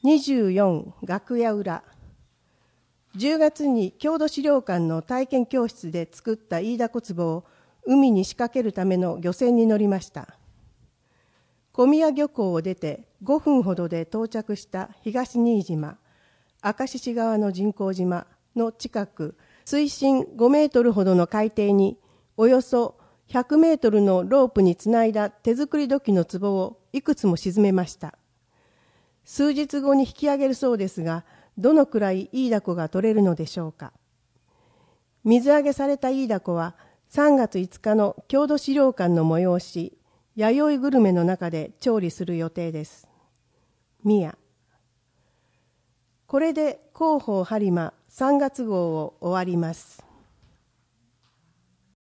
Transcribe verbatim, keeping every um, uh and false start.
にじゅうよん楽屋裏。じゅうがつに郷土資料館の体験教室で作ったイイダコ壺を海に仕掛けるための漁船に乗りました。小宮漁港を出てごふんほどで到着した東新島、明石市側の人工島の近く、水深ごメートルほどの海底におよそひゃくメートルのロープにつないだ手作り土器の壺をいくつも沈めました。数日後に引き上げるそうですが、どのくらいイイダコが取れるのでしょうか。水揚げされたイイダコはさんがついつかの郷土資料館の催し、弥生グルメの中で調理する予定です。ミヤ。これで広報播磨さんがつ号を終わります。